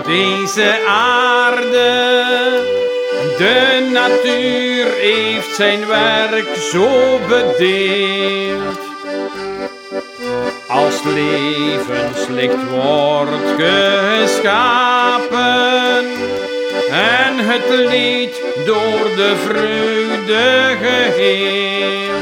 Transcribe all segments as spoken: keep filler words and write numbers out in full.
deze aarde. De natuur heeft zijn werk zo bedeeld. Als levenslicht wordt geschapen en het lied door de vreugde geheeld.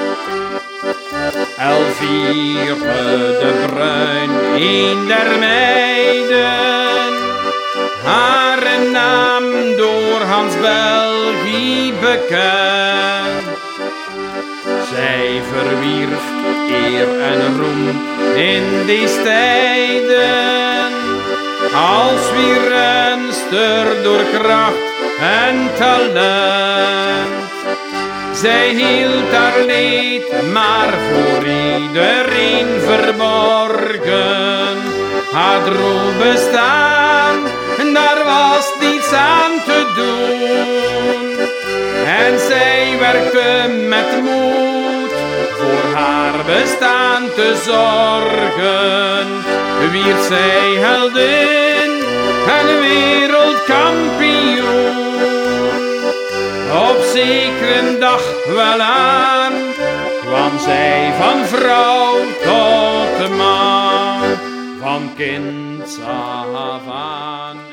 Elvire de Bruin, een der meiden, haar naam door Hans België bekend. Zij verwierf eer en roem in deze tijden, als wielrenster door kracht en talent. Zij hield haar leed maar voor iedereen verborgen. Haar droom bestaan, daar was niets aan te doen. En zij werkte met moed voor haar bestaan te zorgen. Wierd zij heldin en wereldkampioen. Op zekere dag wel aan kwam zij van vrouw tot man, van kind af aan.